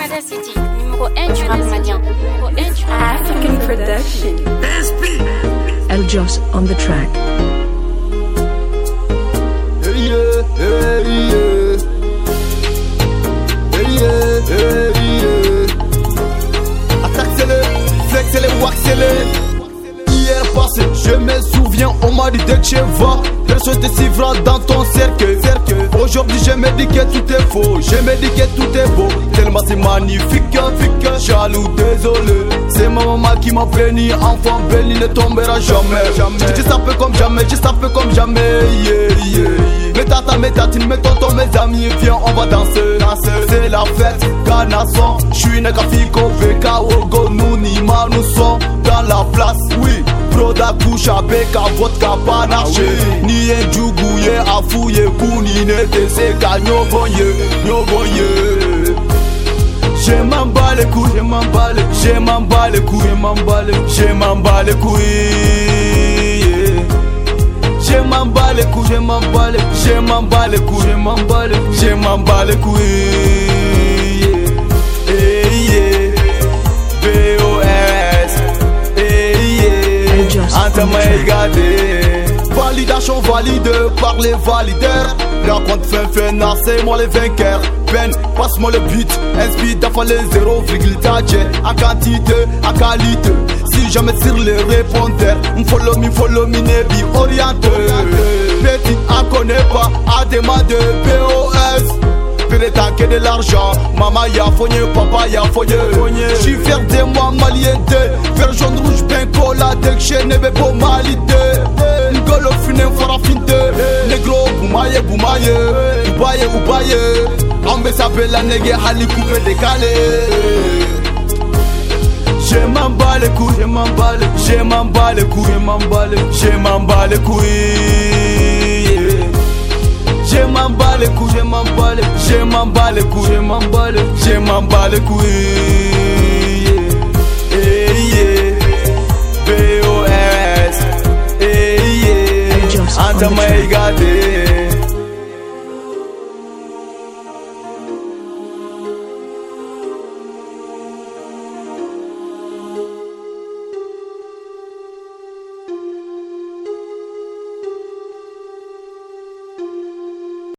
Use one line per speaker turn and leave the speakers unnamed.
Fada City, numéro 1 du rap malien.
African production.
El Jos on the track.
Hey yeah, hey yeah. Hey yeah, hey yeah. Attaque c'est le flex, c'est le wax, c'est le. Hier passé, je me souviens, on m'a dit dès que je vois, personne te suivra dans ton cercle. Aujourd'hui je me dis que tout est faux, je me dis que tout est beau, tellement c'est magnifique, jaloux, désolé. C'est ma maman qui m'a béni, enfant béni ne tombera jamais. Juste un peu comme jamais, juste un peu comme jamais, yeah, yeah, yeah. Mes tata, mes tatines, mes tontons, mes amis, viens on va danser, c'est la fête, Ganasson. J'suis une Kafiko, Veka, Ogo, Nunima, nous sommes dans la place, oui. Broda kusha beka vodka panache Niye djougouye afouye kounine tese ka nyogonye Je m'en bats les couilles, je m'en bats les couilles, je m'en bats les couilles, je m'en bats les couilles, je m'en bats les couilles, je m'en bats les couilles, je m'en bats les couilles, je m'en bats les couilles, je m'en bats les couilles. Validation valide par les valideurs. Raconte fin c'est moi les vainqueurs. Ben, passe-moi le but. Inspire d'affaire les 0,3 en quantité, en qualité. Si jamais sur les répondeurs, follow me, nebi orienté. Petit à connaît pas, à demander POS. Pénétant que de l'argent, maman y'a fogné, papa y'a fogné. J'suis fier de moi, malien de vert, jaune, rouge, ben cola, dès que j'ai n'ai pas malité. N'golo fine, fara finte. Negro, boumaye, oubaye. On me s'appelle la negue, hali coupé décalé. Je m'en bats les couilles, je m'en bats les couilles, je m'en bats les couilles, je m'en bats les couilles. Je m'en bats les couilles, je m'en bats les couilles, je m'en bats les couilles, je m'en bats les couilles. BOS, Anta Maïgade.